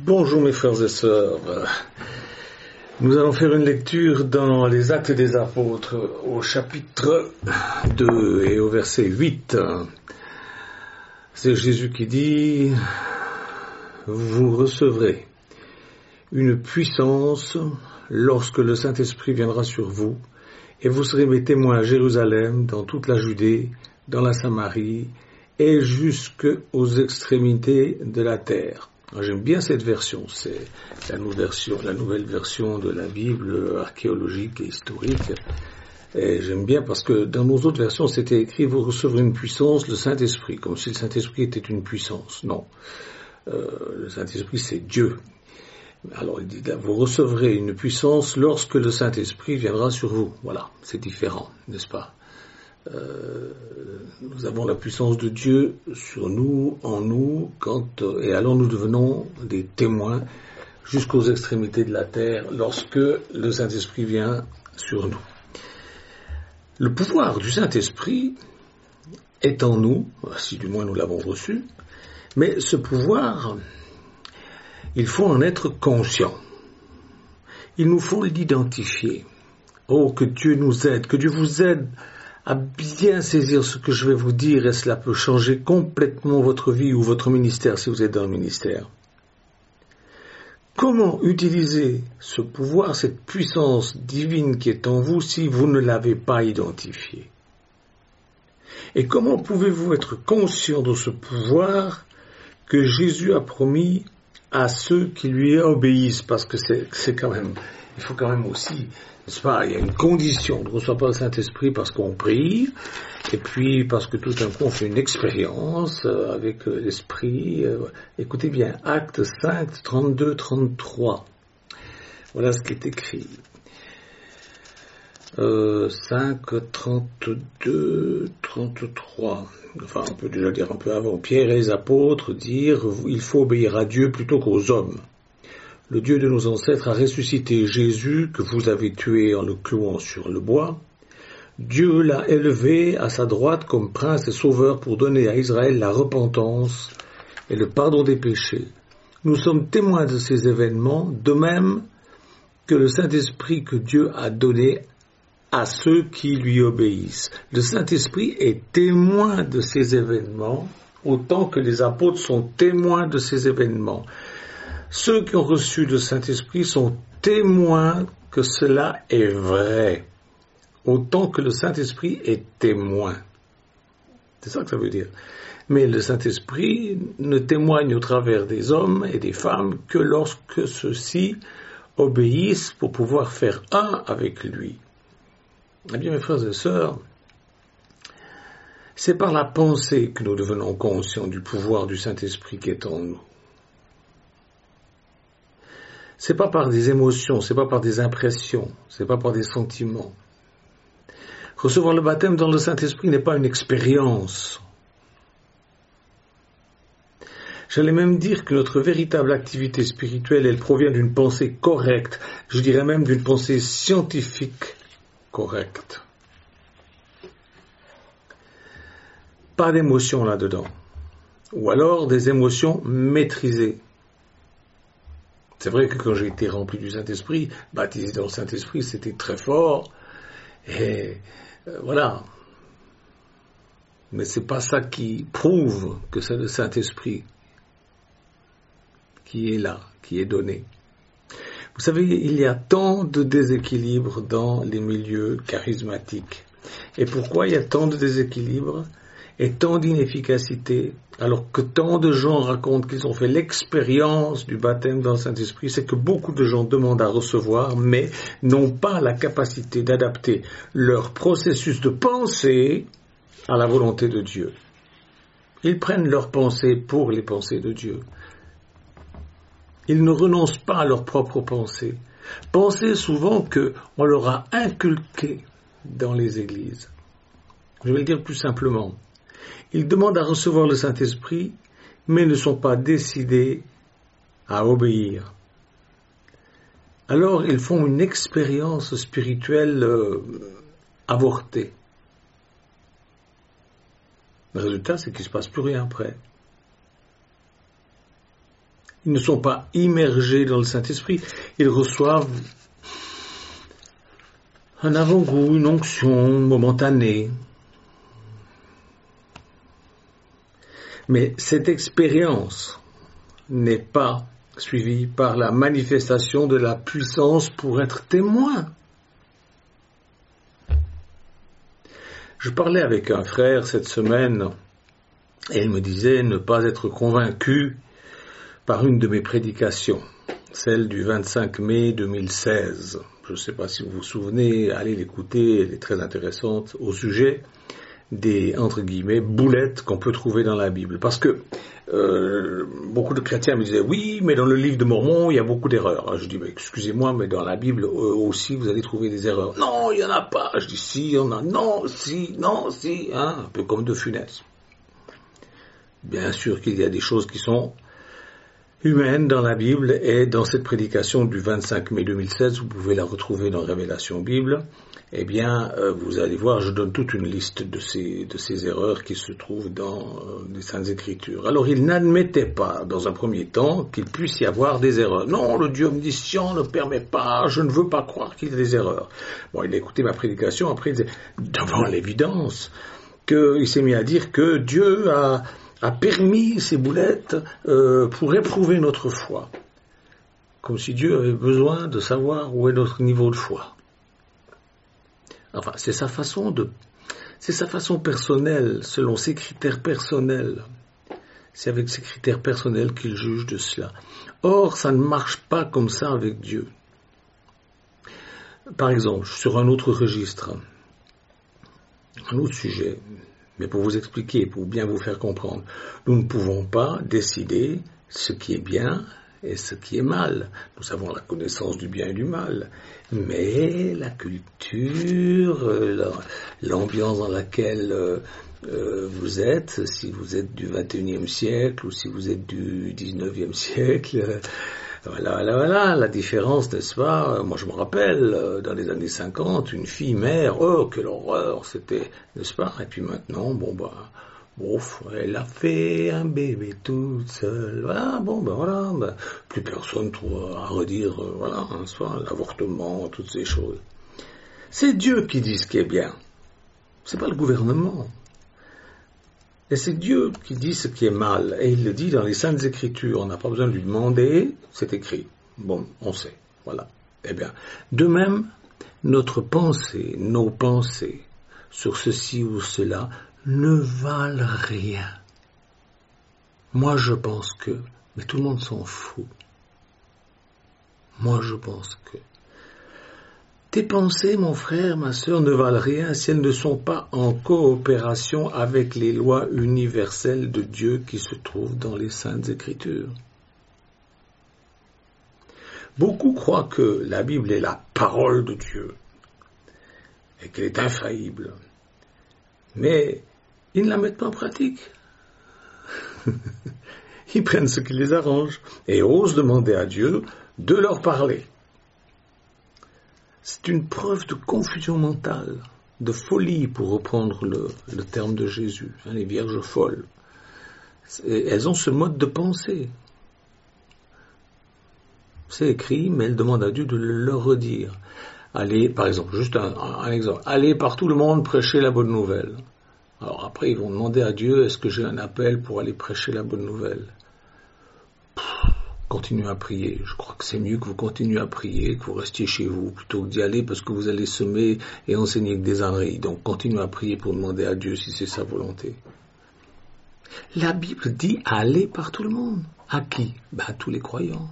Bonjour mes frères et sœurs. Nous allons faire une lecture dans les Actes des Apôtres au chapitre 2 et au verset 8. C'est Jésus qui dit « Vous recevrez une puissance lorsque le Saint-Esprit viendra sur vous, et vous serez mes témoins à Jérusalem, dans toute la Judée, dans la Samarie, et jusqu'aux extrémités de la terre. » J'aime bien cette version, c'est la nouvelle version de la Bible archéologique et historique. Et j'aime bien parce que dans nos autres versions, c'était écrit « Vous recevrez une puissance, le Saint-Esprit », comme si le Saint-Esprit était une puissance. Non, le Saint-Esprit c'est Dieu. Alors il dit là, vous recevrez une puissance lorsque le Saint-Esprit viendra sur vous. Voilà, c'est différent, n'est-ce pas? Nous avons la puissance de Dieu sur nous, en nous, et alors nous devenons des témoins jusqu'aux extrémités de la terre lorsque le Saint-Esprit vient sur nous. Le pouvoir du Saint-Esprit est en nous, si du moins nous l'avons reçu, mais ce pouvoir, il faut en être conscient. Il nous faut l'identifier. Oh, que Dieu nous aide, que Dieu vous aide à bien saisir ce que je vais vous dire, et cela peut changer complètement votre vie ou votre ministère si vous êtes dans le ministère. Comment utiliser ce pouvoir, cette puissance divine qui est en vous si vous ne l'avez pas identifié? Et comment pouvez-vous être conscient de ce pouvoir que Jésus a promis à ceux qui lui obéissent? Parce que c'est quand même, il faut quand même aussi, n'est-ce pas, il y a une condition. On ne reçoit pas le Saint-Esprit parce qu'on prie, et puis parce que tout d'un coup on fait une expérience avec l'Esprit. Écoutez bien, Actes 5, 32, 33. Voilà ce qui est écrit. 5, 32, 33. Enfin, on peut déjà dire un peu avant. Pierre et les apôtres dirent « Il faut obéir à Dieu plutôt qu'aux hommes. Le Dieu de nos ancêtres a ressuscité Jésus, que vous avez tué en le clouant sur le bois. Dieu l'a élevé à sa droite comme prince et sauveur pour donner à Israël la repentance et le pardon des péchés. Nous sommes témoins de ces événements, de même que le Saint-Esprit que Dieu a donné à ceux qui lui obéissent. » Le Saint-Esprit est témoin de ces événements, autant que les apôtres sont témoins de ces événements. Ceux qui ont reçu le Saint-Esprit sont témoins que cela est vrai, autant que le Saint-Esprit est témoin. C'est ça que ça veut dire. Mais le Saint-Esprit ne témoigne au travers des hommes et des femmes que lorsque ceux-ci obéissent pour pouvoir faire un avec lui. Eh bien, mes frères et sœurs, c'est par la pensée que nous devenons conscients du pouvoir du Saint-Esprit qui est en nous. C'est pas par des émotions, c'est pas par des impressions, c'est pas par des sentiments. Recevoir le baptême dans le Saint-Esprit n'est pas une expérience. J'allais même dire que notre véritable activité spirituelle, elle provient d'une pensée correcte, je dirais même d'une pensée scientifique correcte. Pas d'émotions là-dedans. Ou alors des émotions maîtrisées. C'est vrai que quand j'ai été rempli du Saint-Esprit, baptisé dans le Saint-Esprit, c'était très fort. Et voilà. Mais c'est pas ça qui prouve que c'est le Saint-Esprit qui est là, qui est donné. Vous savez, il y a tant de déséquilibres dans les milieux charismatiques. Et pourquoi il y a tant de déséquilibres et tant d'inefficacité, alors que tant de gens racontent qu'ils ont fait l'expérience du baptême dans le Saint-Esprit? C'est que beaucoup de gens demandent à recevoir, mais n'ont pas la capacité d'adapter leur processus de pensée à la volonté de Dieu. Ils prennent leurs pensées pour les pensées de Dieu. Ils ne renoncent pas à leurs propres pensées. Pensées souvent qu'on leur a inculquées dans les églises. Je vais le dire plus simplement. Ils demandent à recevoir le Saint-Esprit, mais ne sont pas décidés à obéir. Alors ils font une expérience spirituelle avortée. Le résultat, c'est qu'il ne se passe plus rien après. Ils ne sont pas immergés dans le Saint-Esprit. Ils reçoivent un avant-goût, une onction momentanée. Mais cette expérience n'est pas suivie par la manifestation de la puissance pour être témoin. Je parlais avec un frère cette semaine et il me disait ne pas être convaincu par une de mes prédications, celle du 25 mai 2016. Je ne sais pas si vous vous souvenez, allez l'écouter, elle est très intéressante, au sujet des, entre guillemets, boulettes qu'on peut trouver dans la Bible. Parce que beaucoup de chrétiens me disaient, oui, mais dans le livre de Mormon, il y a beaucoup d'erreurs. Je dis, mais excusez-moi, mais dans la Bible aussi, vous allez trouver des erreurs. Non, il n'y en a pas. Je dis, si, il y en a. Non, si, hein, un peu comme De Funès. Bien sûr qu'il y a des choses qui sont humaines dans la Bible, et dans cette prédication du 25 mai 2016, vous pouvez la retrouver dans Révélation Bible. Eh bien, vous allez voir, je donne toute une liste de ces erreurs qui se trouvent dans les Saintes Écritures. Alors, il n'admettait pas, dans un premier temps, qu'il puisse y avoir des erreurs. Non, le Dieu omniscient ne permet pas, je ne veux pas croire qu'il y ait des erreurs. Bon, il a écouté ma prédication, après il disait, devant l'évidence, qu'il s'est mis à dire que Dieu a permis ces boulettes pour éprouver notre foi. Comme si Dieu avait besoin de savoir où est notre niveau de foi. Enfin, c'est sa façon personnelle, selon ses critères personnels. C'est avec ses critères personnels qu'il juge de cela. Or, ça ne marche pas comme ça avec Dieu. Par exemple, sur un autre registre, un autre sujet, mais pour vous expliquer, pour bien vous faire comprendre, nous ne pouvons pas décider ce qui est bien et ce qui est mal. Nous avons la connaissance du bien et du mal, mais la culture, l'ambiance dans laquelle vous êtes, si vous êtes du 21e siècle ou si vous êtes du 19e siècle, voilà, la différence, n'est-ce pas? Moi je me rappelle, dans les années 50, une fille mère, oh quelle horreur, c'était, n'est-ce pas? Et puis maintenant, elle a fait un bébé toute seule. Voilà, plus personne à redire, n'est-ce pas? L'avortement, toutes ces choses. C'est Dieu qui dit ce qui est bien. C'est pas le gouvernement. Et c'est Dieu qui dit ce qui est mal. Et il le dit dans les Saintes Écritures. On n'a pas besoin de lui demander, c'est écrit. Bon, on sait. Voilà. Eh bien, de même, nos pensées sur ceci ou cela, ne valent rien. Moi, je pense que, mais tout le monde s'en fout. Moi, je pense que. Tes pensées, mon frère, ma sœur, ne valent rien si elles ne sont pas en coopération avec les lois universelles de Dieu qui se trouvent dans les Saintes Écritures. Beaucoup croient que la Bible est la parole de Dieu et qu'elle est infaillible. Mais ils ne la mettent pas en pratique. Ils prennent ce qui les arrange et osent demander à Dieu de leur parler. C'est une preuve de confusion mentale, de folie, pour reprendre le terme de Jésus, les vierges folles. Elles ont ce mode de pensée. C'est écrit, mais elles demandent à Dieu de le leur redire. Allez, par exemple, juste un exemple, allez par tout le monde prêcher la bonne nouvelle. Alors après, ils vont demander à Dieu, est-ce que j'ai un appel pour aller prêcher la bonne nouvelle? Continuez à prier. Je crois que c'est mieux que vous continuez à prier, que vous restiez chez vous, plutôt que d'y aller, parce que vous allez semer et enseigner que des âneries. Donc continuez à prier pour demander à Dieu si c'est sa volonté. La Bible dit, allez par tout le monde. À qui? À tous les croyants.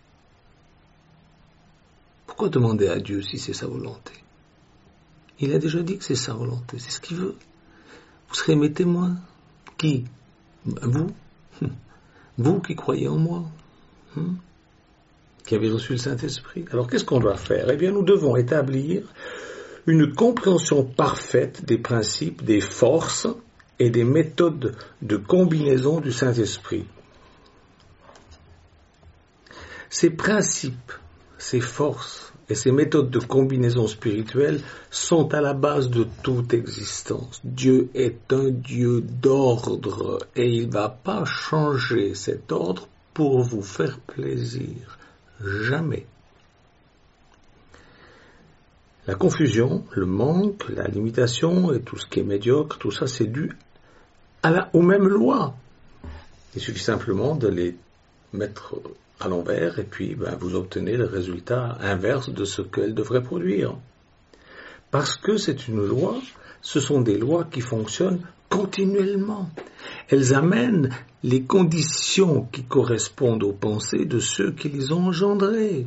Pourquoi demander à Dieu si c'est sa volonté? Il a déjà dit que c'est sa volonté, c'est ce qu'il veut. Vous serez mes témoins. Qui? Vous? Vous qui croyez en moi, qui avez reçu le Saint-Esprit. Alors qu'est-ce qu'on doit faire? Eh bien, nous devons établir une compréhension parfaite des principes, des forces et des méthodes de combinaison du Saint-Esprit. Ces principes, ces forces et ces méthodes de combinaison spirituelle sont à la base de toute existence. Dieu est un Dieu d'ordre et il ne va pas changer cet ordre pour vous faire plaisir. Jamais. La confusion, le manque, la limitation et tout ce qui est médiocre, tout ça c'est dû aux mêmes lois. Il suffit simplement de les mettre à l'envers et puis vous obtenez le résultat inverse de ce qu'elles devraient produire. Parce que c'est une loi, ce sont des lois qui fonctionnent continuellement. Elles amènent les conditions qui correspondent aux pensées de ceux qui les ont engendrées.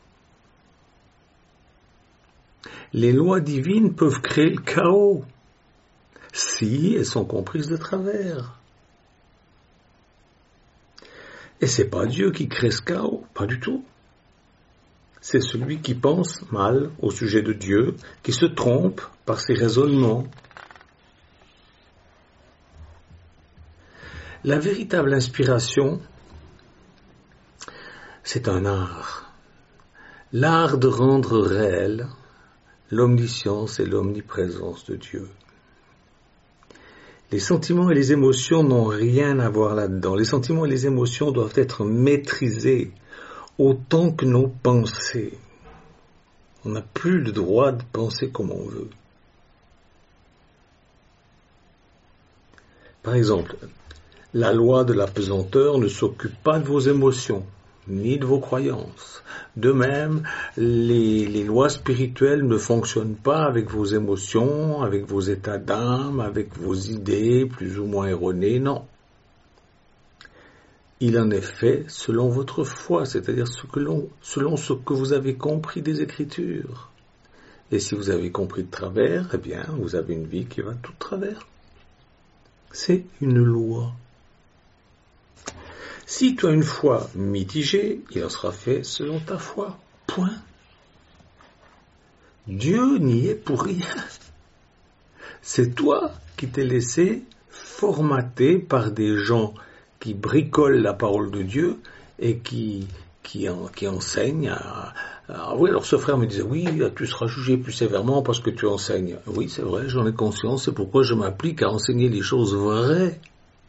Les lois divines peuvent créer le chaos si elles sont comprises de travers. Et c'est pas Dieu qui crée ce chaos, pas du tout. C'est celui qui pense mal au sujet de Dieu, qui se trompe par ses raisonnements. La véritable inspiration, c'est un art. L'art de rendre réel l'omniscience et l'omniprésence de Dieu. Les sentiments et les émotions n'ont rien à voir là-dedans. Les sentiments et les émotions doivent être maîtrisés autant que nos pensées. On n'a plus le droit de penser comme on veut. Par exemple, la loi de la pesanteur ne s'occupe pas de vos émotions, ni de vos croyances. De même, les lois spirituelles ne fonctionnent pas avec vos émotions, avec vos états d'âme, avec vos idées plus ou moins erronées, non. Il en est fait selon votre foi, c'est-à-dire selon ce que vous avez compris des Écritures. Et si vous avez compris de travers, eh bien, vous avez une vie qui va tout de travers. C'est une loi. Si tu as une foi mitigée, il en sera fait selon ta foi. Point. Dieu n'y est pour rien. C'est toi qui t'es laissé formater par des gens qui bricolent la parole de Dieu et qui enseignent oui, alors ce frère me disait, oui, tu seras jugé plus sévèrement parce que tu enseignes. Oui, c'est vrai, j'en ai conscience, c'est pourquoi je m'applique à enseigner les choses vraies.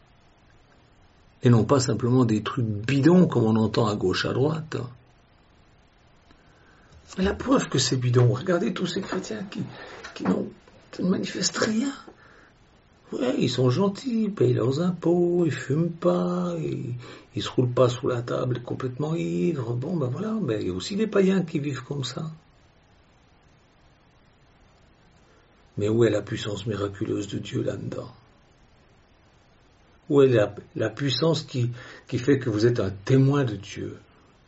Et non pas simplement des trucs bidons comme on entend à gauche, à droite. Mais la preuve que c'est bidon, regardez tous ces chrétiens qui ne manifestent rien. Ouais, ils sont gentils, ils payent leurs impôts, ils fument pas, ils se roulent pas sous la table complètement ivres. Bon, voilà, mais il y a aussi des païens qui vivent comme ça. Mais où est la puissance miraculeuse de Dieu là-dedans ? Où est la puissance qui fait que vous êtes un témoin de Dieu ?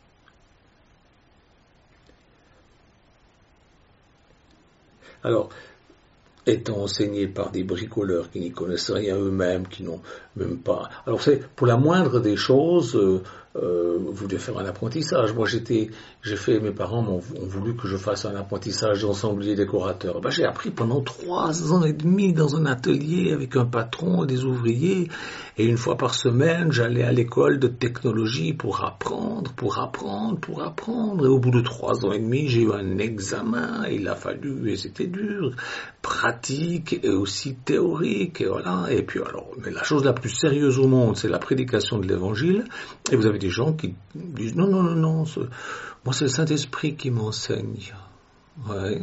Alors, étant enseigné par des bricoleurs qui n'y connaissent rien eux-mêmes, qui n'ont même pas... Alors, c'est pour la moindre des choses, vous devez faire un apprentissage. Moi, mes parents ont voulu que je fasse un apprentissage d'ensemblier décorateur. J'ai appris pendant 3 ans et demi dans un atelier avec un patron et des ouvriers, et une fois par semaine, j'allais à l'école de technologie pour apprendre. Et au bout de 3 ans et demi, j'ai eu un examen, et il a fallu, et c'était dur, pratique et aussi théorique, et voilà. Et puis alors, mais la chose la plus sérieuse au monde, c'est la prédication de l'évangile, et vous avez des gens qui disent non, moi c'est le Saint-Esprit qui m'enseigne. Ouais.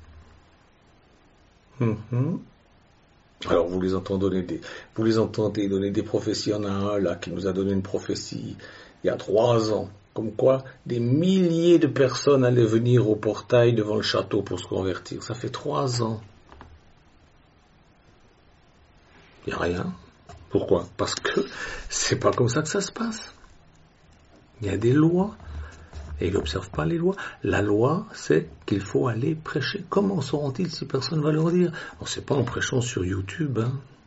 Alors vous les entendez donner des prophéties. Il y en a un là qui nous a donné une prophétie il y a 3 ans, comme quoi des milliers de personnes allaient venir au portail devant le château pour se convertir. Ça fait 3 ans. Il n'y a rien. Pourquoi ? Parce que c'est pas comme ça que ça se passe. Il y a des lois, et il n'observe pas les lois. La loi, c'est qu'il faut aller prêcher. Comment sauront-ils si personne ne va leur dire ? Alors, c'est pas en prêchant sur YouTube,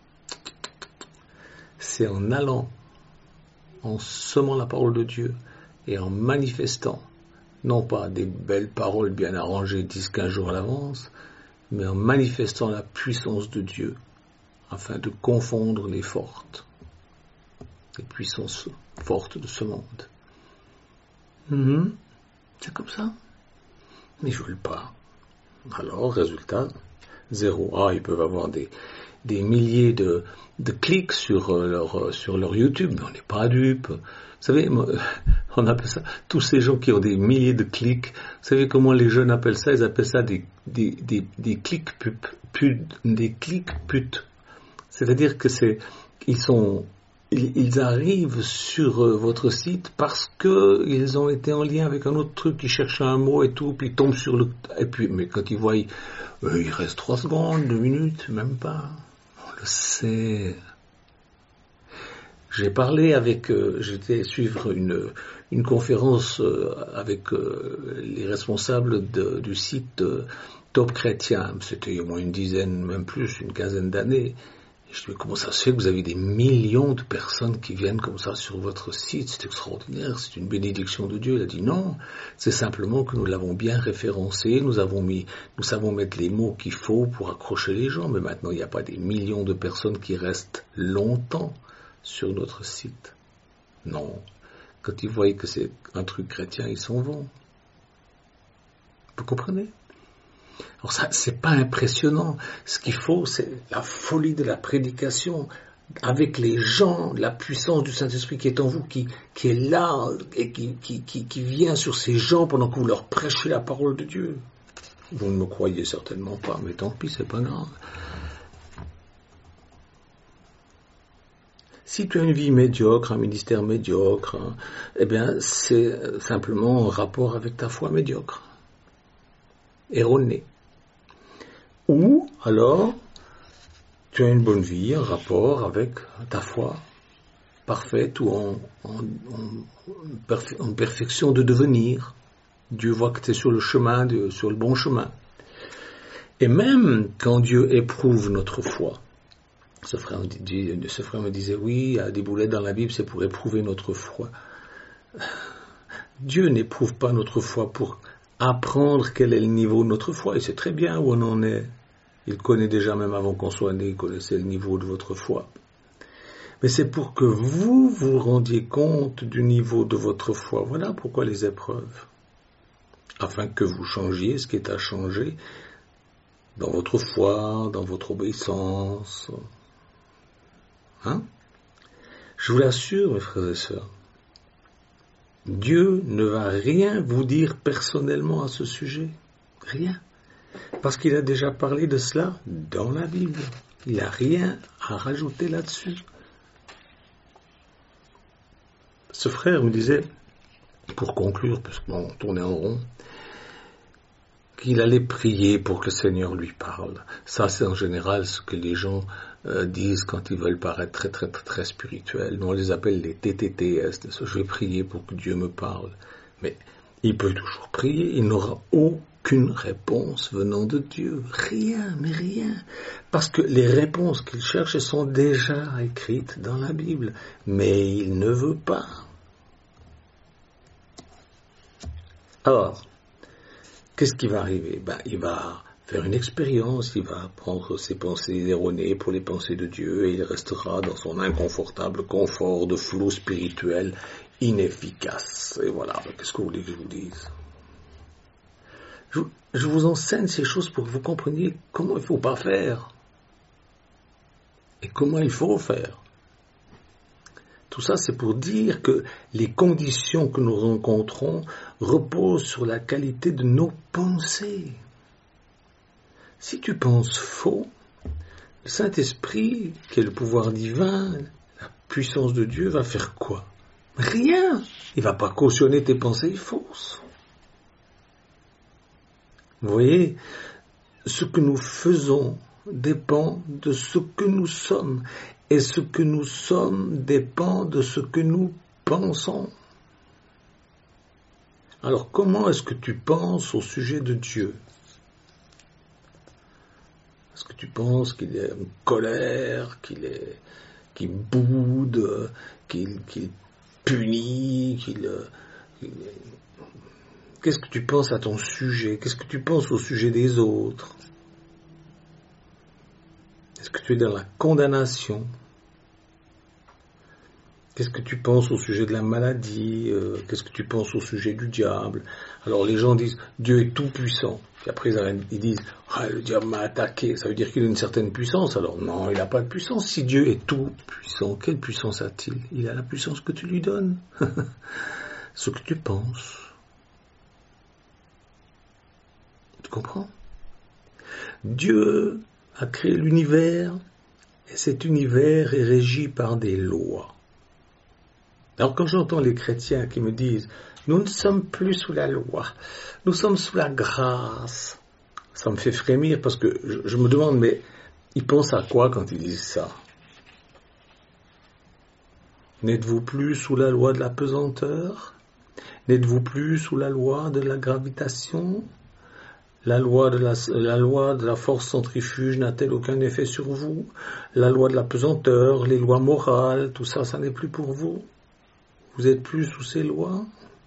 c'est en allant, en semant la parole de Dieu, et en manifestant, non pas des belles paroles bien arrangées 10-15 jours à l'avance, mais en manifestant la puissance de Dieu, afin de confondre les puissances fortes de ce monde. C'est comme ça. Mais ils ne veulent pas. Alors, résultat, Zéro. Ah, ils peuvent avoir des milliers de clics sur leur YouTube, mais on n'est pas dupes. Vous savez, on appelle ça, tous ces gens qui ont des milliers de clics, vous savez comment les jeunes appellent ça? Ils appellent ça des clics putes. C'est-à-dire que ils arrivent sur votre site parce que ils ont été en lien avec un autre truc, ils cherchent un mot et tout, puis ils tombent mais quand ils voient, il reste 3 secondes, 2 minutes, même pas. On le sait. J'ai parlé j'étais suivre une conférence avec les responsables du site Top Chrétien. C'était il y a au moins une dizaine, même plus, une quinzaine d'années. Et je me dis, comment ça se fait que vous avez des millions de personnes qui viennent comme ça sur votre site? C'est extraordinaire, c'est une bénédiction de Dieu. Il a dit non, c'est simplement que nous l'avons bien référencé, nous savons mettre les mots qu'il faut pour accrocher les gens, mais maintenant il n'y a pas des millions de personnes qui restent longtemps sur notre site. Non, quand ils voient que c'est un truc chrétien, ils s'en vont. Vous comprenez? Alors ça, c'est pas impressionnant. Ce qu'il faut, c'est la folie de la prédication avec les gens, la puissance du Saint-Esprit qui est en vous, qui est là et qui vient sur ces gens pendant que vous leur prêchez la parole de Dieu. Vous ne me croyez certainement pas, mais tant pis, c'est pas grave. Si tu as une vie médiocre, un ministère médiocre, eh bien, c'est simplement en rapport avec ta foi médiocre, erronée. Ou alors, tu as une bonne vie, un rapport avec ta foi parfaite ou en perfection de devenir. Dieu voit que tu es sur le chemin, sur le bon chemin. Et même quand Dieu éprouve notre foi, ce frère me disait, oui, il y a des boulettes dans la Bible, c'est pour éprouver notre foi. Dieu n'éprouve pas notre foi pour apprendre quel est le niveau de notre foi. Il sait très bien où on en est. Il connaît déjà, même avant qu'on soit né, il connaissait le niveau de votre foi. Mais c'est pour que vous vous rendiez compte du niveau de votre foi. Voilà pourquoi les épreuves. Afin que vous changiez ce qui est à changer dans votre foi, dans votre obéissance. Hein? Je vous l'assure, mes frères et sœurs, Dieu ne va rien vous dire personnellement à ce sujet. Rien. Parce qu'il a déjà parlé de cela dans la Bible. Il n'a rien à rajouter là-dessus. Ce frère me disait, pour conclure, parce qu'on tournait en rond, qu'il allait prier pour que le Seigneur lui parle. Ça, c'est en général ce que les gens disent quand ils veulent paraître très, très, très, très spirituels. Nous, on les appelle les TTTS. Je vais prier pour que Dieu me parle. Mais il peut toujours prier. Il n'aura aucune réponse venant de Dieu. Rien, mais rien. Parce que les réponses qu'il cherche sont déjà écrites dans la Bible. Mais il ne veut pas. Alors, qu'est-ce qui va arriver? Il va faire une expérience, il va prendre ses pensées erronées pour les pensées de Dieu et il restera dans son inconfortable confort de flot spirituel inefficace. Et voilà, qu'est-ce que vous voulez que je vous dise? Je vous enseigne ces choses pour que vous compreniez comment il ne faut pas faire et comment il faut faire. Tout ça, c'est pour dire que les conditions que nous rencontrons reposent sur la qualité de nos pensées. Si tu penses faux, le Saint-Esprit, qui est le pouvoir divin, la puissance de Dieu, va faire quoi? Rien. Il ne va pas cautionner tes pensées fausses. Vous voyez, ce que nous faisons dépend de ce que nous sommes. Et ce que nous sommes dépend de ce que nous pensons. Alors comment est-ce que tu penses au sujet de Dieu? Est-ce que tu penses qu'il est en colère, qu'il boude, qu'il punit, Qu'est-ce que tu penses à ton sujet? Qu'est-ce que tu penses au sujet des autres? Est-ce que tu es dans la condamnation? Qu'est-ce que tu penses au sujet de la maladie? Qu'est-ce que tu penses au sujet du diable? Alors les gens disent Dieu est tout puissant. Puis après ils disent le diable m'a attaqué. Ça veut dire qu'il a une certaine puissance. Alors non, il n'a pas de puissance. Si Dieu est tout puissant, quelle puissance a-t-il? Il a la puissance que tu lui donnes. Ce que tu penses. Tu comprends? Dieu a créé l'univers et cet univers est régi par des lois. Alors quand j'entends les chrétiens qui me disent « Nous ne sommes plus sous la loi, nous sommes sous la grâce », ça me fait frémir parce que je me demande, mais ils pensent à quoi quand ils disent ça? N'êtes-vous plus sous la loi de la pesanteur? N'êtes-vous plus sous la loi de la gravitation? La loi de la force centrifuge n'a-t-elle aucun effet sur vous? La loi de la pesanteur, les lois morales, tout ça, ça n'est plus pour vous? Vous êtes plus sous ces lois?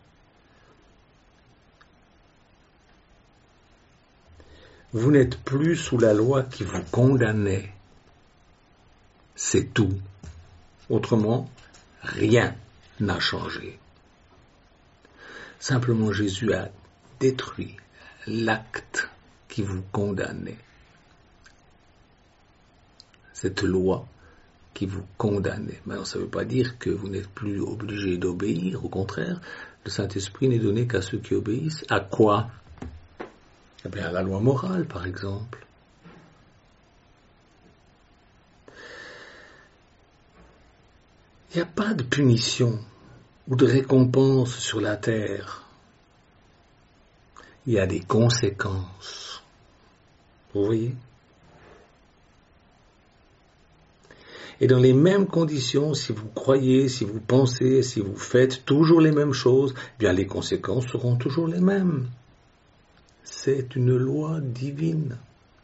Vous n'êtes plus sous la loi qui vous condamnait. C'est tout. Autrement, rien n'a changé. Simplement, Jésus a détruit l'acte qui vous condamnait. Cette loi qui vous condamnait. Mais alors, ça ne veut pas dire que vous n'êtes plus obligé d'obéir. Au contraire, le Saint-Esprit n'est donné qu'à ceux qui obéissent. À quoi? Eh bien, à la loi morale, par exemple. Il n'y a pas de punition ou de récompense sur la terre. Il y a des conséquences. Vous voyez? Et dans les mêmes conditions, si vous croyez, si vous pensez, si vous faites toujours les mêmes choses, bien les conséquences seront toujours les mêmes. C'est une loi divine.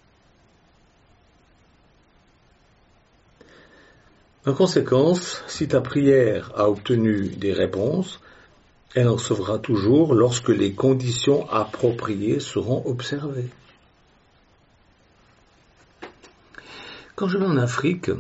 En conséquence, si ta prière a obtenu des réponses, elle en recevra toujours lorsque les conditions appropriées seront observées. Quand je vais en Afrique,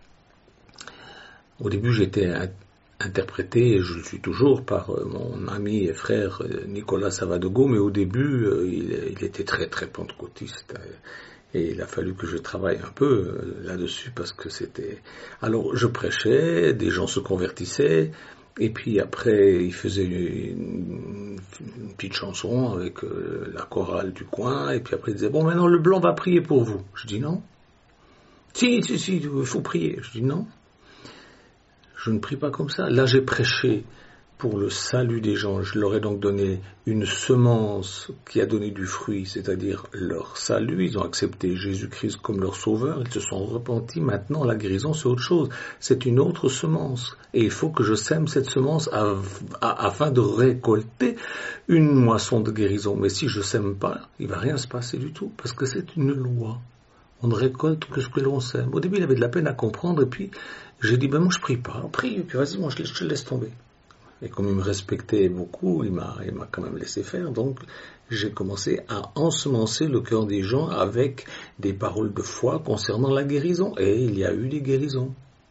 au début j'étais interprété, et je le suis toujours, par mon ami et frère Nicolas Savadogo, mais au début il était très très pentecôtiste. Et il a fallu que je travaille un peu là-dessus parce que c'était... Alors je prêchais, des gens se convertissaient, et puis après il faisait une petite chanson avec la chorale du coin, et puis après il disait « Bon, maintenant le blanc va prier pour vous ». Je dis « Non ». « Si, il faut prier ». Je dis « Non, je ne prie pas comme ça ». Là j'ai prêché pour le salut des gens. Je leur ai donc donné une semence qui a donné du fruit, c'est-à-dire leur salut. Ils ont accepté Jésus-Christ comme leur sauveur, ils se sont repentis. Maintenant, la guérison, c'est autre chose. C'est une autre semence. Et il faut que je sème cette semence afin de récolter une moisson de guérison. Mais si je sème pas, il va rien se passer du tout, parce que c'est une loi. On ne récolte que ce que l'on sème. Au début, il avait de la peine à comprendre, et puis j'ai dit, moi je prie pas. Prie, puis vas-y, moi je te laisse tomber. Et comme il me respectait beaucoup, il m'a quand même laissé faire. Donc, j'ai commencé à ensemencer le cœur des gens avec des paroles de foi concernant la guérison. Et il y a eu des guérisons.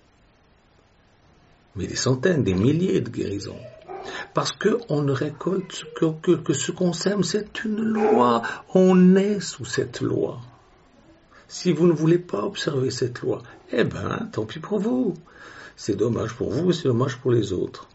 Mais des centaines, des milliers de guérisons. Parce qu'on ne récolte que ce qu'on sème. C'est une loi. On est sous cette loi. Si vous ne voulez pas observer cette loi, eh ben, tant pis pour vous. C'est dommage pour vous, c'est dommage pour les autres.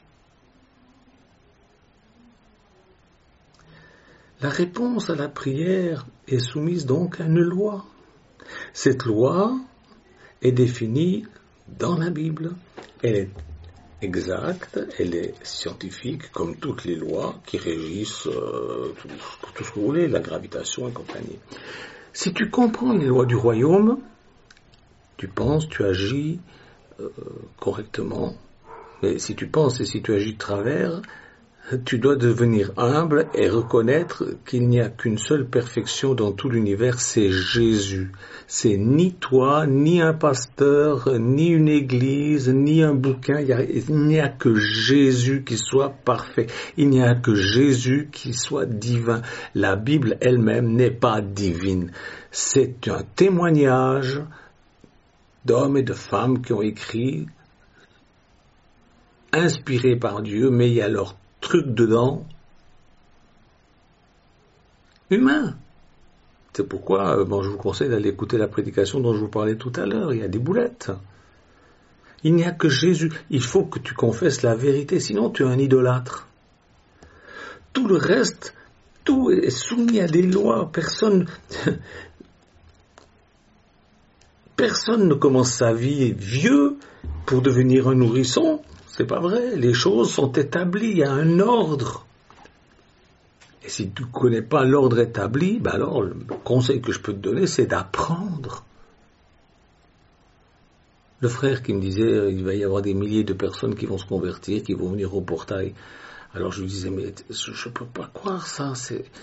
La réponse à la prière est soumise donc à une loi. Cette loi est définie dans la Bible. Elle est exacte, elle est scientifique, comme toutes les lois qui régissent tout ce que vous voulez, la gravitation et compagnie. Si tu comprends les lois du royaume, tu penses, tu agis correctement. Mais si tu penses et si tu agis de travers, tu dois devenir humble et reconnaître qu'il n'y a qu'une seule perfection dans tout l'univers, c'est Jésus. C'est ni toi, ni un pasteur, ni une église, ni un bouquin. Il n'y a que Jésus qui soit parfait. Il n'y a que Jésus qui soit divin. La Bible elle-même n'est pas divine. C'est un témoignage d'hommes et de femmes qui ont écrit inspirés par Dieu, mais il y a leur truc dedans, humain. C'est pourquoi je vous conseille d'aller écouter la prédication dont je vous parlais tout à l'heure. Il y a des boulettes. Il n'y a que Jésus. Il faut que tu confesses la vérité, sinon tu es un idolâtre. Tout le reste, tout est soumis à des lois. Personne ne commence sa vie vieux pour devenir un nourrisson. C'est pas vrai. Les choses sont établies. Il y a un ordre. Et si tu ne connais pas l'ordre établi, alors le conseil que je peux te donner, c'est d'apprendre. Le frère qui me disait, il va y avoir des milliers de personnes qui vont se convertir, qui vont venir au portail. Alors je lui disais, mais je ne peux pas croire ça.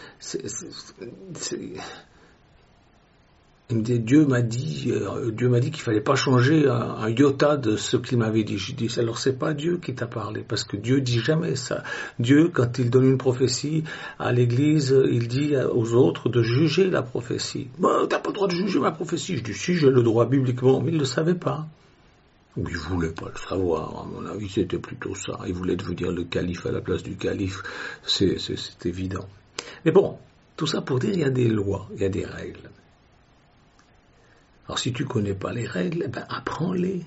Il me dit, Dieu m'a dit qu'il fallait pas changer un iota de ce qu'il m'avait dit. Je dis, alors c'est pas Dieu qui t'a parlé, parce que Dieu dit jamais ça. Dieu, quand il donne une prophétie à l'église, il dit aux autres de juger la prophétie. T'as pas le droit de juger ma prophétie. Je dis, si, j'ai le droit bibliquement, mais il ne le savait pas. Ou il voulait pas le savoir, à mon avis, c'était plutôt ça. Il voulait devenir le calife à la place du calife. C'est évident. Mais bon, tout ça pour dire, il y a des lois, il y a des règles. Alors si tu ne connais pas les règles, apprends-les.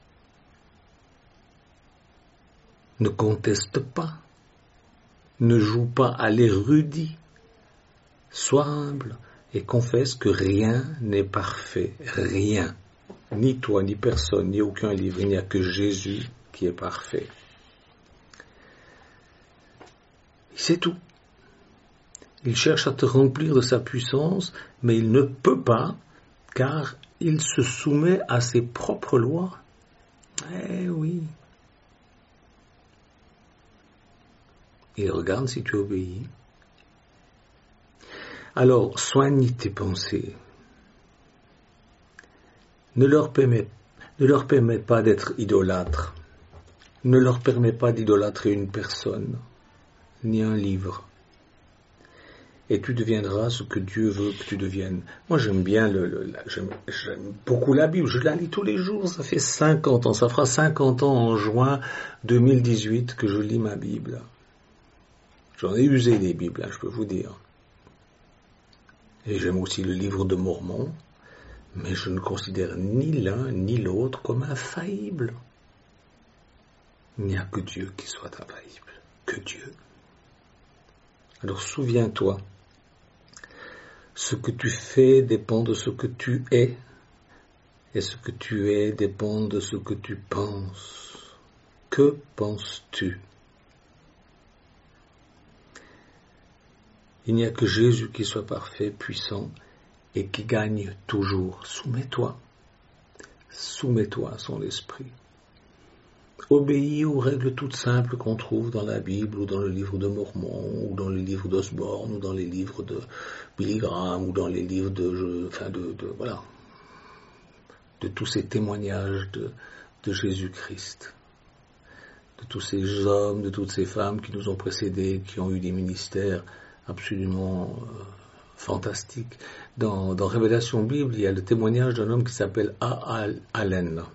Ne conteste pas. Ne joue pas à l'érudit. Sois humble et confesse que rien n'est parfait. Rien. Ni toi, ni personne, ni aucun livre. Il n'y a que Jésus qui est parfait. C'est tout. Il cherche à te remplir de sa puissance, mais il ne peut pas, car il se soumet à ses propres lois. Eh oui. Il regarde si tu obéis. Alors, soigne tes pensées. Ne leur permets pas d'être idolâtres. Ne leur permets pas d'idolâtrer une personne, ni un livre. Et tu deviendras ce que Dieu veut que tu deviennes. Moi, j'aime bien j'aime beaucoup la Bible. Je la lis tous les jours. Ça fait 50 ans. Ça fera 50 ans en juin 2018 que je lis ma Bible. J'en ai usé des Bibles, je peux vous dire. Et j'aime aussi le livre de Mormon. Mais je ne considère ni l'un ni l'autre comme infaillible. Il n'y a que Dieu qui soit infaillible. Que Dieu. Alors souviens-toi. Ce que tu fais dépend de ce que tu es, et ce que tu es dépend de ce que tu penses. Que penses-tu? Il n'y a que Jésus qui soit parfait, puissant, et qui gagne toujours. Soumets-toi à son esprit. Obéis aux règles toutes simples qu'on trouve dans la Bible, ou dans le livre de Mormon, ou dans les livres d'Osborne, ou dans les livres de Billy Graham, ou dans les livres de tous ces témoignages de Jésus-Christ, de tous ces hommes, de toutes ces femmes qui nous ont précédés, qui ont eu des ministères absolument fantastiques. Dans Révélation Bible, il y a le témoignage d'un homme qui s'appelle A. Allen.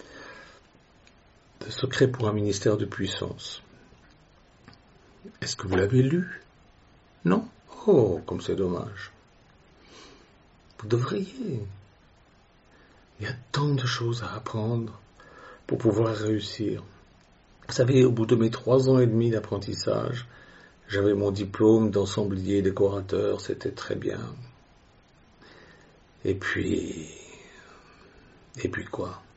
Le secret pour un ministère de puissance. Est-ce que vous l'avez lu? Non? Oh, comme c'est dommage. Vous devriez. Il y a tant de choses à apprendre pour pouvoir réussir. Vous savez, au bout de mes 3 ans et demi d'apprentissage, j'avais mon diplôme d'ensemblier décorateur, c'était très bien. Et puis quoi?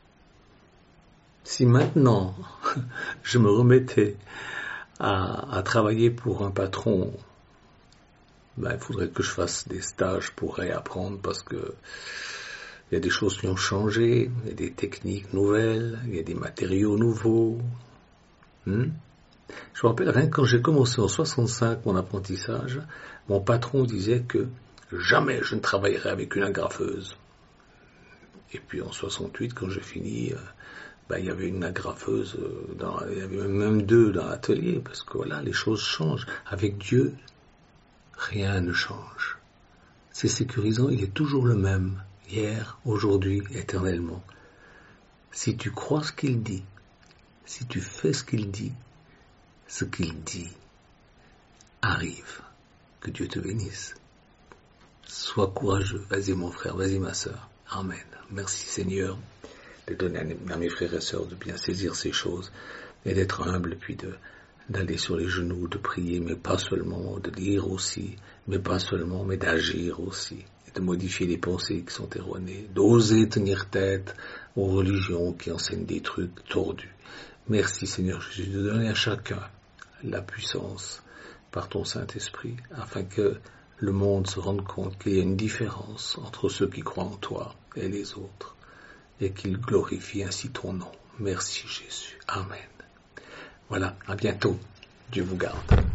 Si maintenant je me remettais à travailler pour un patron, il faudrait que je fasse des stages pour réapprendre, parce que il y a des choses qui ont changé, il y a des techniques nouvelles, il y a des matériaux nouveaux. Je me rappelle, rien que quand j'ai commencé en 65 mon apprentissage, mon patron disait que jamais je ne travaillerai avec une agrafeuse. Et puis en 68, quand j'ai fini, il y avait une agrafeuse, il y avait même 2 dans l'atelier, parce que voilà, les choses changent. Avec Dieu, rien ne change. C'est sécurisant, il est toujours le même, hier, aujourd'hui, éternellement. Si tu crois ce qu'il dit, Si tu fais ce qu'il dit arrive. Que Dieu te bénisse. Sois courageux. Vas-y mon frère, vas-y ma sœur. Amen. Merci Seigneur de donner à mes frères et sœurs de bien saisir ces choses et d'être humble, puis d'aller sur les genoux, de prier, mais pas seulement, de lire aussi, mais pas seulement, mais d'agir aussi, et de modifier les pensées qui sont erronées, d'oser tenir tête aux religions qui enseignent des trucs tordus. Merci Seigneur Jésus de donner à chacun la puissance par ton Saint-Esprit, afin que le monde se rende compte qu'il y a une différence entre ceux qui croient en toi et les autres, et qu'il glorifie ainsi ton nom. Merci Jésus. Amen. Voilà, à bientôt. Dieu vous garde.